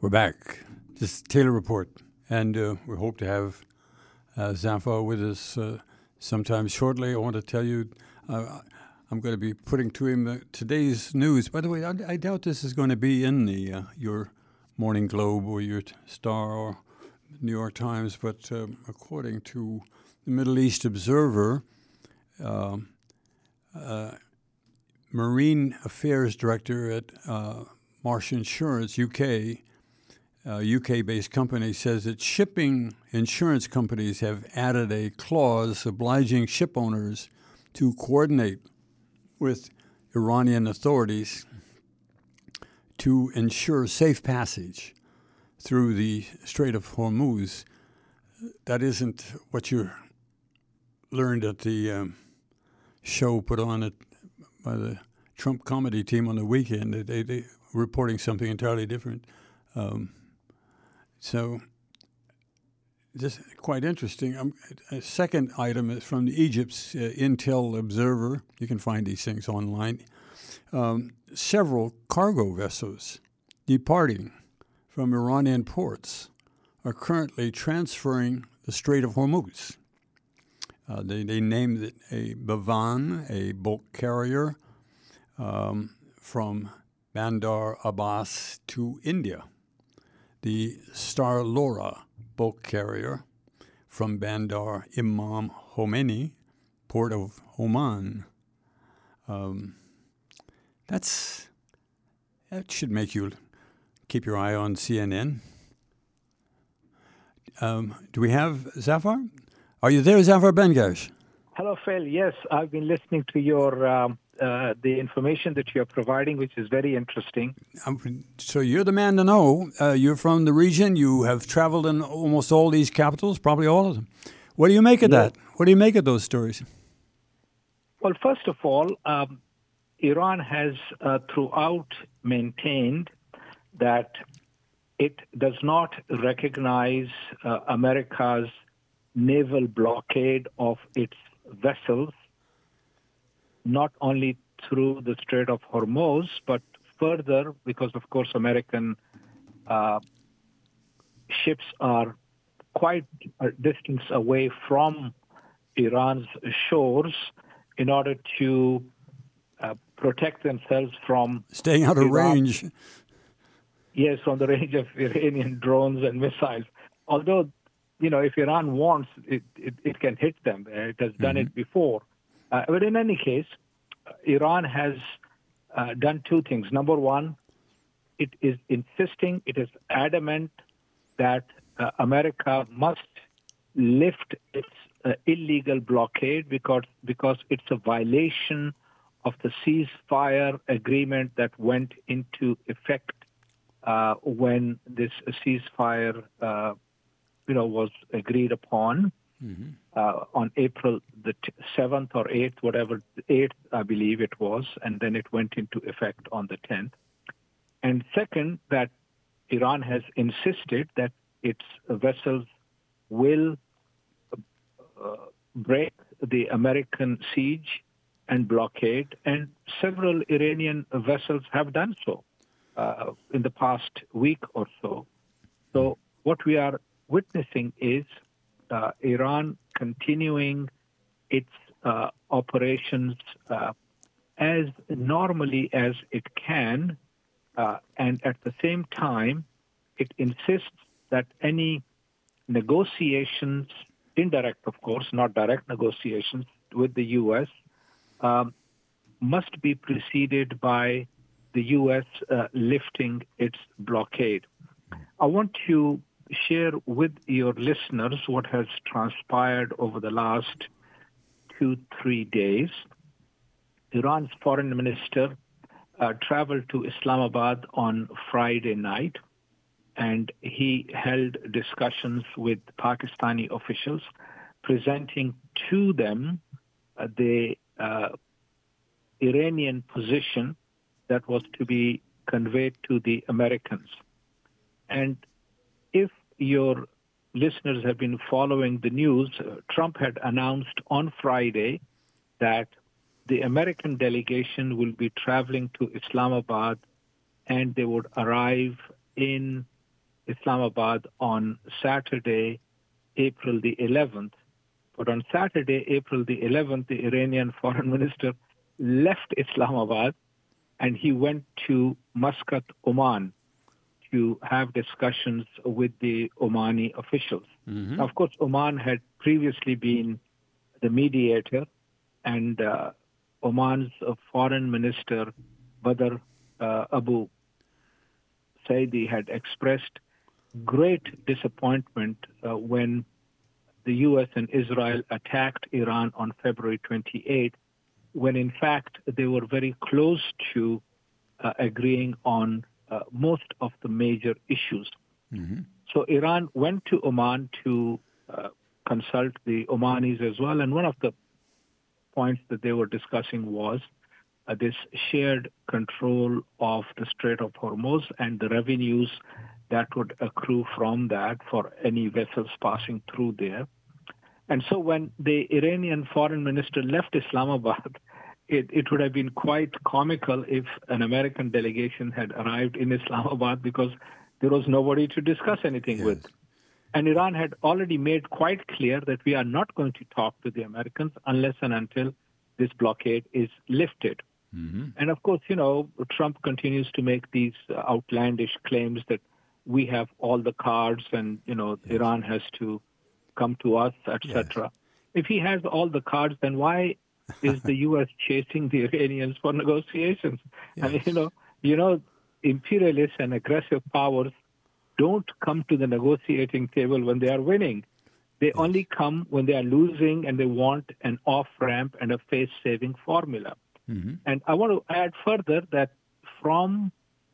We're back. This is Taylor Report, and we hope to have Zafar with us sometime shortly. I want to tell you, I'm going to be putting to him today's news. By the way, I doubt this is going to be in the your Morning Globe or your Star or New York Times, but according to the Middle East Observer, Marine Affairs Director at Marsh Insurance UK, UK-based company, says that shipping insurance companies have added a clause obliging ship owners to coordinate with Iranian authorities to ensure safe passage through the Strait of Hormuz. That isn't what you learned at the show put on by the Trump comedy team on the weekend. They were reporting something entirely different. So just quite interesting. A second item is from Egypt's Intel Observer. You can find these things online. Several cargo vessels departing from Iranian ports are currently transferring the Strait of Hormuz. They named it a Bavan, a bulk carrier from Bandar Abbas to India. The Star Laura bulk carrier from Bandar Imam Khomeini, port of Oman. That should make you keep your eye on CNN. Do we have Zafar? Are you there, Zafar Bengash? Hello, Phil. Yes, I've been listening to your the information that you're providing, which is very interesting. So you're the man to know. You're from the region. You have traveled in almost all these capitals, probably all of them. What do you make of that? What do you make of those stories? Well, first of all, Iran has throughout maintained that it does not recognize America's naval blockade of its vessels, not only through the Strait of Hormuz, but further, because, of course, American ships are quite a distance away from Iran's shores in order to protect themselves from staying out of range. Yes, from the range of Iranian drones and missiles. Although, if Iran wants, it can hit them. It has done it before. But in any case, Iran has done two things. Number one, it is insisting, it is adamant that America must lift its illegal blockade because it's a violation of the ceasefire agreement that went into effect when this ceasefire was agreed upon on April the 7th or 8th, whatever, 8th, I believe it was, and then it went into effect on the 10th. And second, that Iran has insisted that its vessels will break the American siege and blockade, and several Iranian vessels have done so in the past week or so. So what we are witnessing is Iran continuing its operations as normally as it can, and at the same time, it insists that any negotiations, indirect, of course, not direct negotiations with the U.S., must be preceded by the U.S. Lifting its blockade. I want to share with your listeners what has transpired over the last 2-3 days. Iran's foreign minister traveled to Islamabad on Friday night, and he held discussions with Pakistani officials, presenting to them the Iranian position that was to be conveyed to the Americans. And if your listeners have been following the news, Trump had announced on Friday that the American delegation will be traveling to Islamabad, and they would arrive in Islamabad on Saturday, April the 11th. But on Saturday, April the 11th, the Iranian foreign minister left Islamabad and he went to Muscat, Oman, to have discussions with the Omani officials. Mm-hmm. Of course, Oman had previously been the mediator, and Oman's foreign minister, Badr Abu Saidi, had expressed great disappointment when the U.S. and Israel attacked Iran on February 28, when in fact they were very close to agreeing on most of the major issues. Mm-hmm. So Iran went to Oman to consult the Omanis as well, and one of the points that they were discussing was this shared control of the Strait of Hormuz and the revenues that would accrue from that for any vessels passing through there. And so when the Iranian foreign minister left Islamabad, it would have been quite comical if an American delegation had arrived in Islamabad, because there was nobody to discuss anything with. And Iran had already made quite clear that we are not going to talk to the Americans unless and until this blockade is lifted. Mm-hmm. And of course, Trump continues to make these outlandish claims that we have all the cards and, Iran has to come to us, etc. Yes. If he has all the cards, then why is the U.S. chasing the Iranians for negotiations? Yes. I mean, imperialist and aggressive powers don't come to the negotiating table when they are winning. They only come when they are losing and they want an off-ramp and a face-saving formula. Mm-hmm. And I want to add further that from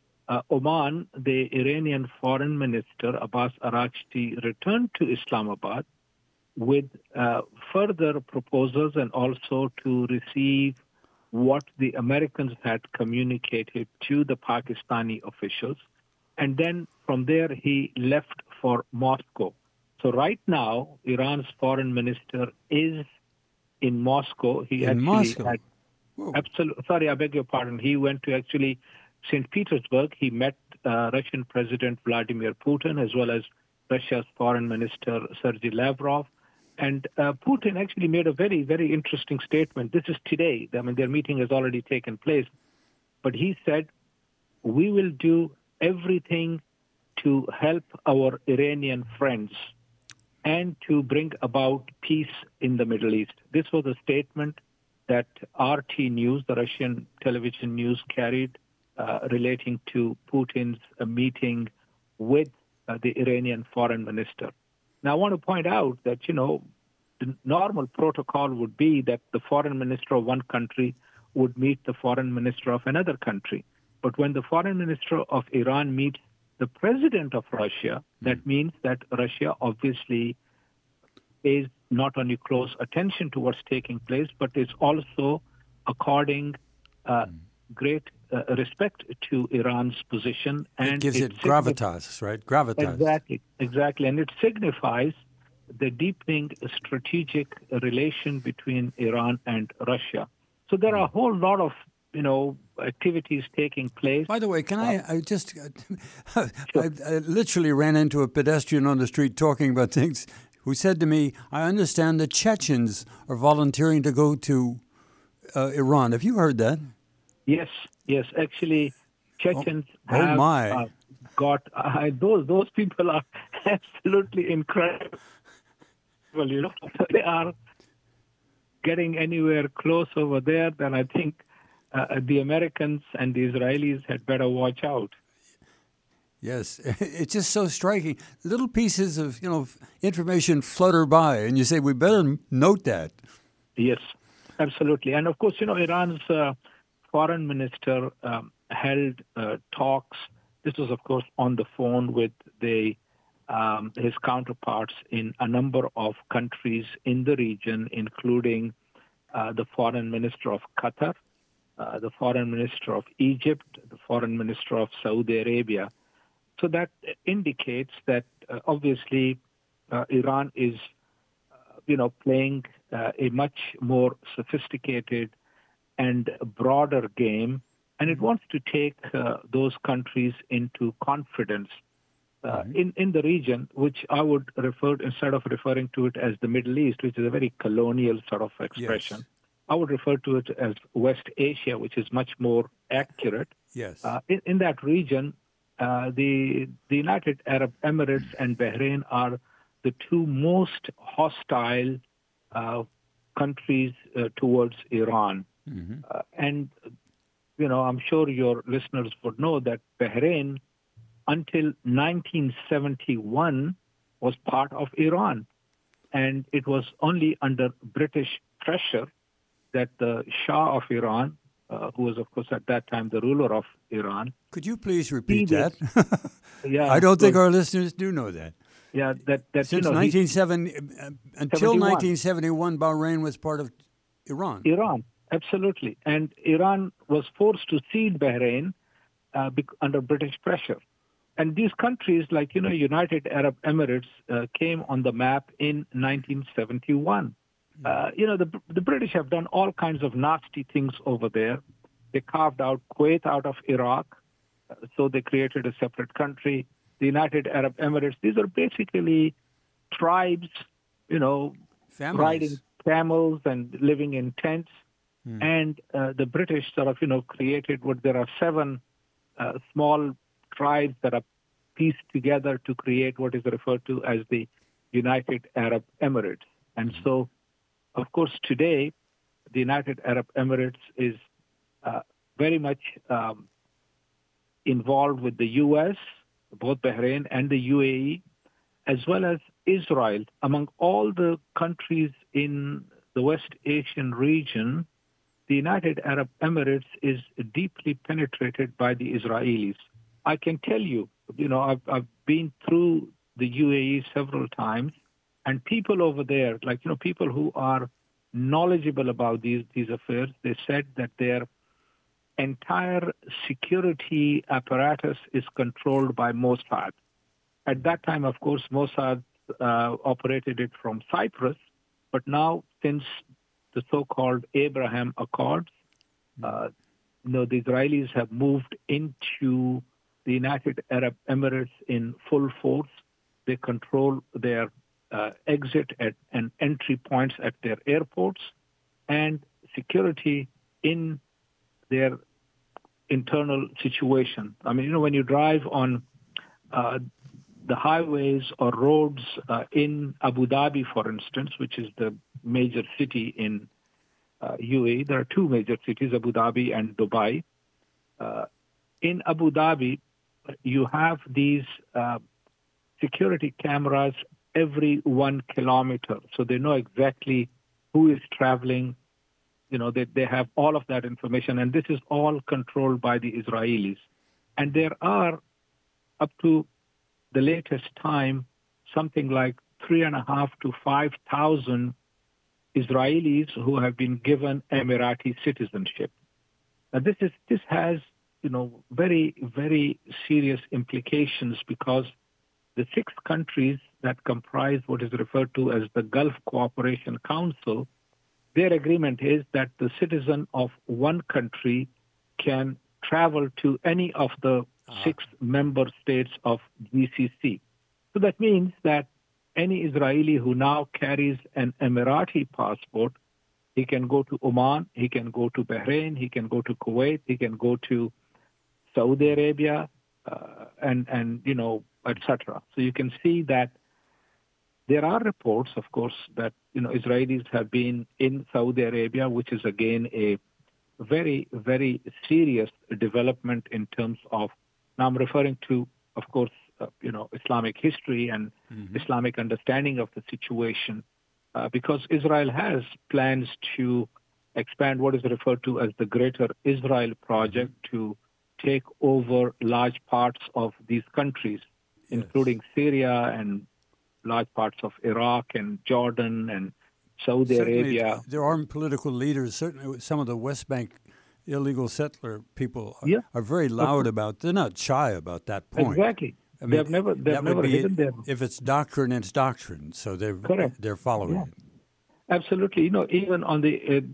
Oman, the Iranian foreign minister, Abbas Araghchi, returned to Islamabad with further proposals and also to receive what the Americans had communicated to the Pakistani officials. And then from there, he left for Moscow. So right now, Iran's foreign minister is in Moscow. He In Moscow? Had, sorry, I beg your pardon. He went to actually St. Petersburg. He met Russian President Vladimir Putin, as well as Russia's foreign minister Sergei Lavrov. And Putin actually made a very, very interesting statement. This is today. I mean, their meeting has already taken place. But he said, we will do everything to help our Iranian friends and to bring about peace in the Middle East. This was a statement that RT News, the Russian television news, carried relating to Putin's meeting with the Iranian foreign minister. Now, I want to point out that, the normal protocol would be that the foreign minister of one country would meet the foreign minister of another country. But when the foreign minister of Iran meets the president of Russia, that means that Russia obviously pays not only close attention to what's taking place, but is also according great respect to Iran's position. And it gives it gravitas, right? Gravitas. Exactly. And it signifies the deepening strategic relation between Iran and Russia. So there are a whole lot of, activities taking place. By the way, can I just, I literally ran into a pedestrian on the street talking about things who said to me, I understand the Chechens are volunteering to go to Iran. Have you heard that? Yes. Actually, Chechens have got, those people are absolutely incredible. They are getting anywhere close over there, then I think the Americans and the Israelis had better watch out. Yes, it's just so striking. Little pieces of, information flutter by, and you say, we better note that. Yes, absolutely. And of course, Iran's foreign minister held talks. This was, of course, on the phone with his counterparts in a number of countries in the region, including the foreign minister of Qatar, the foreign minister of Egypt, the foreign minister of Saudi Arabia. So that indicates that obviously Iran is, playing a much more sophisticated and broader game, and it wants to take those countries into confidence. in the region, which I would refer, instead of referring to it as the Middle East, which is a very colonial sort of expression, Yes. I would refer to it as West Asia, which is much more accurate. Yes. In that region, the United Arab Emirates and Bahrain are the two most hostile countries towards Iran. And, I'm sure your listeners would know that Bahrain, until 1971, was part of Iran. And it was only under British pressure that the Shah of Iran, who was, of course, at that time the ruler of Iran. Could you please repeat that? Yeah, I don't think our listeners do know that. Yeah, that Since 1970 until 1971, Bahrain was part of Iran. Iran, absolutely, and Iran was forced to cede Bahrain under British pressure. And these countries, like United Arab Emirates, came on the map in 1971. The British have done all kinds of nasty things over there. They carved out Kuwait out of Iraq, so they created a separate country. The United Arab Emirates, these are basically tribes, Families. riding camels and living in tents. And the British sort of, created there are 7 small tribes that are pieced together to create what is referred to as the United Arab Emirates. And so, of course, today, the United Arab Emirates is very much involved with the U.S., both Bahrain and the UAE, as well as Israel. Among all the countries in the West Asian region, the United Arab Emirates is deeply penetrated by the Israelis. I can tell you, I've been through the UAE several times, and people over there, people who are knowledgeable about these affairs, they said that their entire security apparatus is controlled by Mossad. At that time, of course, Mossad operated it from Cyprus, but now, since the so-called Abraham Accords, the Israelis have moved into the United Arab Emirates in full force. They control their exit and entry points at their airports and security in their internal situation. I mean, when you drive on the highways or roads in Abu Dhabi, for instance, which is the major city in UAE, there are 2 major cities, Abu Dhabi and Dubai. In Abu Dhabi, you have these security cameras every 1 kilometer. So they know exactly who is traveling. They have all of that information. And this is all controlled by the Israelis. And there are, up to the latest time, something like 3,500 to 5,000 Israelis who have been given Emirati citizenship. Now, this has very, very serious implications, because the 6 countries that comprise what is referred to as the Gulf Cooperation Council, their agreement is that the citizen of one country can travel to any of the 6 member states of GCC. So that means that any Israeli who now carries an Emirati passport, he can go to Oman, he can go to Bahrain, he can go to Kuwait, he can go to Saudi Arabia, and etc. So you can see that there are reports, of course, that Israelis have been in Saudi Arabia, which is again a very, very serious development in terms of. Now I'm referring to, of course, Islamic history and Islamic understanding of the situation, because Israel has plans to expand what is referred to as the Greater Israel Project to take over large parts of these countries, including Syria and large parts of Iraq and Jordan and Saudi Arabia. There are political leaders, certainly some of the West Bank illegal settler people are very loud about. They're not shy about that point. Exactly. I mean, they've never hidden their. If it's doctrine, it's doctrine. So they're following it. Absolutely. Even on the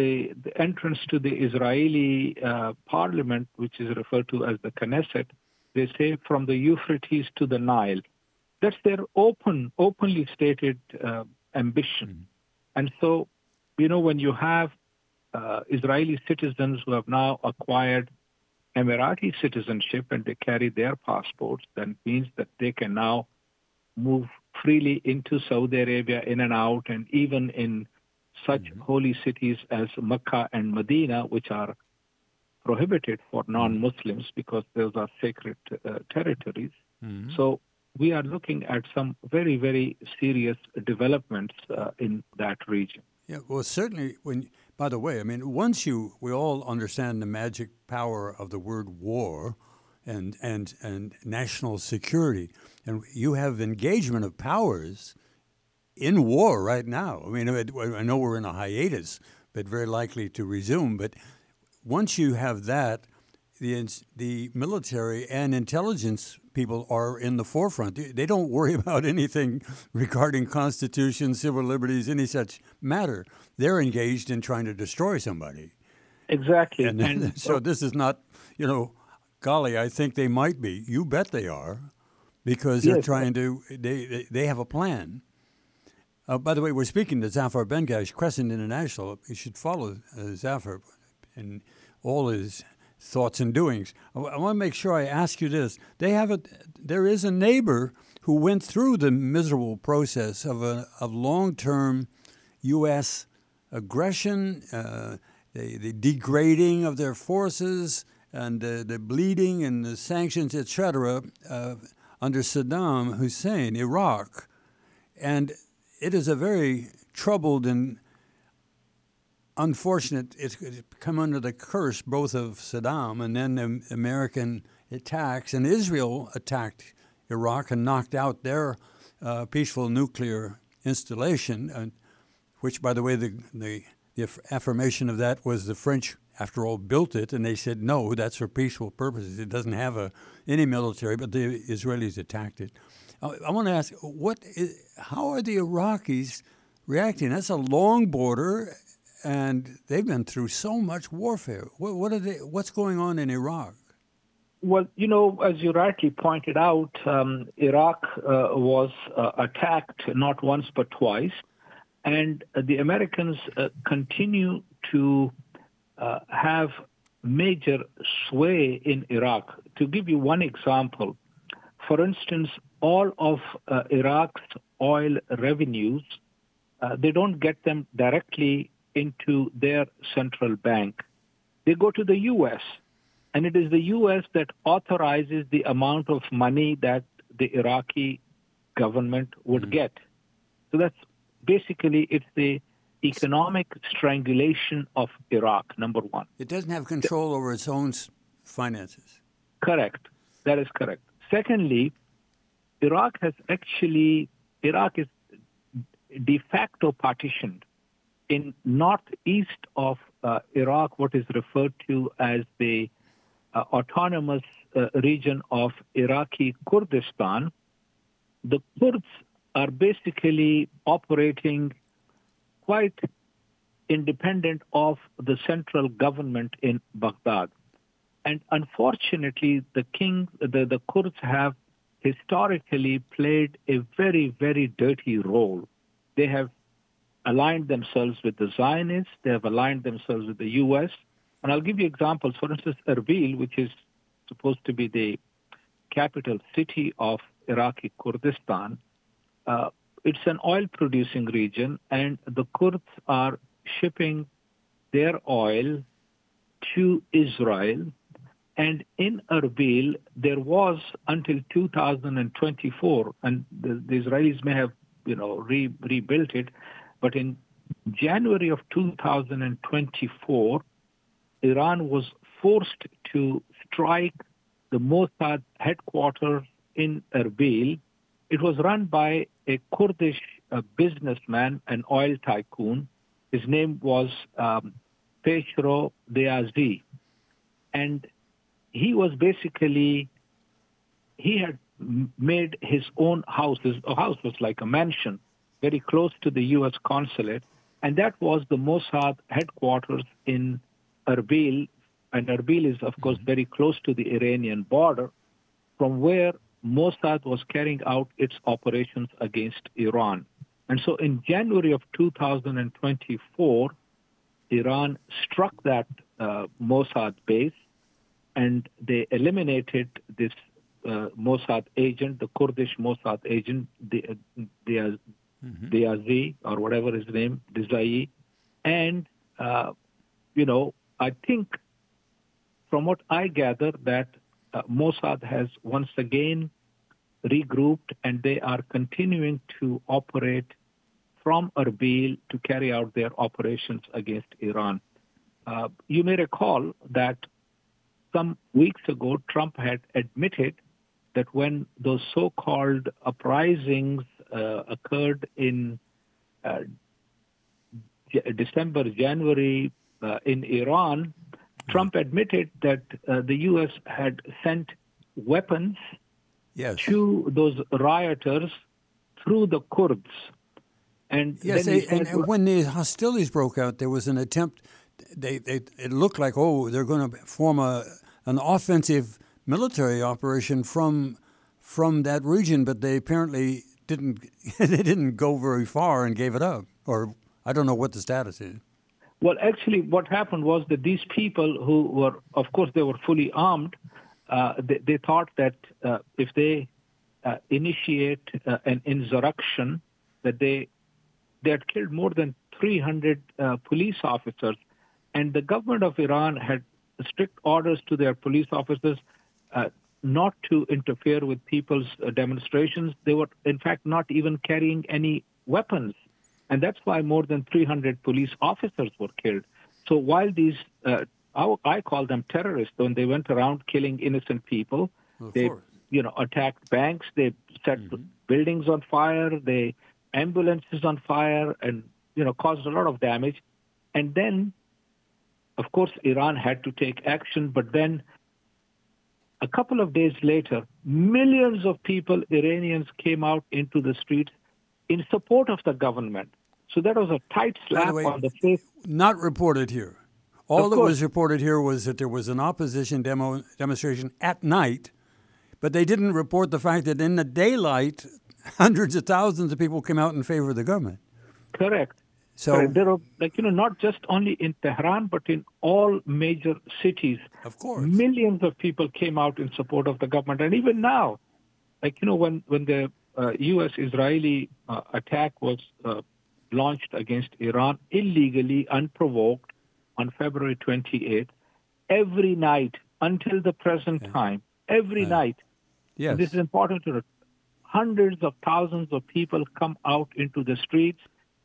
entrance to the Israeli parliament, which is referred to as the Knesset, They say from the Euphrates to the Nile. That's their openly stated ambition. And so, when you have Israeli citizens who have now acquired Emirati citizenship and they carry their passports, that means that they can now move freely into Saudi Arabia, in and out, and even in such holy cities as Mecca and Medina, which are prohibited for non-Muslims because those are sacred territories. So we are looking at some very, very serious developments in that region. Yeah, well, certainly. By the way, I mean, we all understand the magic power of the word war, and national security, and you have engagement of powers in war right now. I mean, I know we're in a hiatus, but very likely to resume. But once you have that, the military and intelligence people are in the forefront. They don't worry about anything regarding Constitution, civil liberties, any such matter. They're engaged in trying to destroy somebody. Exactly. And so this is not, golly, I think they might be. You bet they are, because they're trying to, they have a plan. By the way, we're speaking to Zafar Bengash, Crescent International. You should follow Zafar and all his thoughts and doings. I want to make sure I ask you this. There is a neighbor who went through the miserable process of long-term U.S. aggression, the degrading of their forces, and the bleeding and the sanctions, etc., under Saddam Hussein, Iraq. And it is a very troubled and unfortunate, it's come under the curse both of Saddam and then the American attacks. And Israel attacked Iraq and knocked out their peaceful nuclear installation, which, by the way, the affirmation of that was the French, after all, built it, and they said, no, that's for peaceful purposes. It doesn't have any military, but the Israelis attacked it. I want to ask, how are the Iraqis reacting? That's a long border, and they've been through so much warfare. What's going on in Iraq? Well, as you rightly pointed out, Iraq was attacked not once but twice, and the Americans continue to have major sway in Iraq. To give you one example, for instance, all of Iraq's oil revenues, they don't get them directly into their central bank. They go to the U.S., and it is the U.S. that authorizes the amount of money that the Iraqi government would get. So that's basically, it's the economic strangulation of Iraq, number one. It doesn't have control over its own finances. Correct. That is correct. Secondly, Iraq is de facto partitioned. In northeast of Iraq, what is referred to as the autonomous region of Iraqi Kurdistan, the Kurds are basically operating quite independent of the central government in Baghdad. And unfortunately, the Kurds have historically played a very, very dirty role. They have aligned themselves with the Zionists. They have aligned themselves with the U.S. And I'll give you examples. For instance, Erbil, which is supposed to be the capital city of Iraqi Kurdistan, it's an oil-producing region, and the Kurds are shipping their oil to Israel. And in Erbil, there was, until 2024, and the Israelis may have, rebuilt it, but in January of 2024, Iran was forced to strike the Mossad headquarters in Erbil. It was run by a Kurdish businessman, an oil tycoon. His name was Peshro Deazi. And he was basically, he had made his own house. His house was like a mansion, very close to the U.S. consulate. And that was the Mossad headquarters in Erbil. And Erbil is, of course, very close to the Iranian border. from where Mossad was carrying out its operations against Iran. And so in January of 2024, Iran struck that Mossad base, and they eliminated this Mossad agent, the Kurdish Mossad agent, Diazi, or whatever his name, Dizai. And, I think from what I gather that Mossad has once again regrouped, and they are continuing to operate from Erbil to carry out their operations against Iran. You may recall that some weeks ago, Trump had admitted that when those so-called uprisings occurred in December, January in Iran, Trump admitted that the U.S. had sent weapons to those rioters through the Kurds. And yes, and when the hostilities broke out, there was an attempt. It looked like, they're going to form an offensive military operation from that region, but they apparently didn't. They didn't go very far and gave it up, or I don't know what the status is. Well, actually, what happened was that these people who were, of course, they were fully armed. They thought that if they initiate an insurrection, that they had killed more than 300 police officers. And the government of Iran had strict orders to their police officers not to interfere with people's demonstrations. They were, in fact, not even carrying any weapons. And that's why more than 300 police officers were killed. So while these, I call them terrorists, when they went around killing innocent people, they attacked banks, they set buildings on fire, they ambulances on fire, and caused a lot of damage. And then, of course, Iran had to take action. But then, a couple of days later, millions of people, Iranians, came out into the streets in support of the government. So that was a tight slap on the face. Not reported here. All that was reported here was that there was an opposition demonstration at night, but they didn't report the fact that in the daylight, hundreds of thousands of people came out in favor of the government. Correct. So there are, not just only in Tehran, but in all major cities. Of course. Millions of people came out in support of the government. And even now, when the U.S.-Israeli attack was launched against Iran illegally, unprovoked, on February 28th, every night until the present time, every night, yes. This is important to note, hundreds of thousands of people come out into the streets,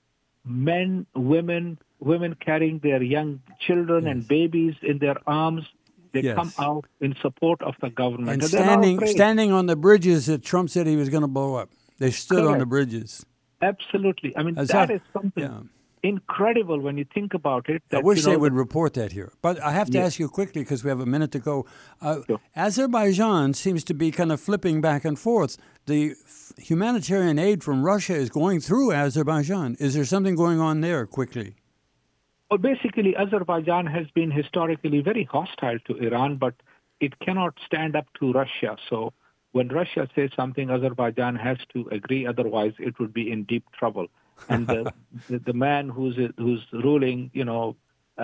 men, women carrying their young children and babies in their arms. They come out in support of the government. And standing on the bridges that Trump said he was going to blow up. They stood on the bridges. Absolutely. I mean, that is something incredible when you think about it. I wish they would report that here. But I have to ask you quickly, because we have a minute to go. Sure. Azerbaijan seems to be kind of flipping back and forth. The humanitarian aid from Russia is going through Azerbaijan. Is there something going on there quickly? Well, basically, Azerbaijan has been historically very hostile to Iran, but it cannot stand up to Russia. So when Russia says something, Azerbaijan has to agree. Otherwise, it would be in deep trouble. And the man who's ruling, Ilham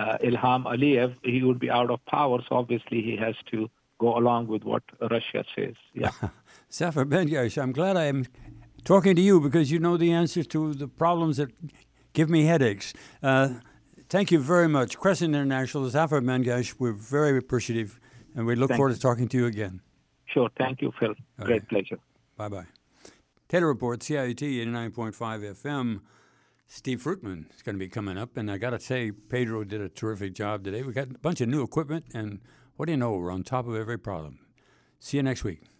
Aliyev, he would be out of power. So obviously, he has to go along with what Russia says. Yeah. Zafar Bengash, I'm glad I'm talking to you because you know the answers to the problems that give me headaches. Thank you very much. Crescent International, Zafar Bengash, we're very appreciative, and we look forward to talking to you again. Sure. Thank you, Phil. Okay. Great pleasure. Bye-bye. Taylor Report, CIUT 89.5 FM. Steve Fruitman is going to be coming up, and I got to say, Pedro did a terrific job today. We got a bunch of new equipment, and what do you know? We're on top of every problem. See you next week.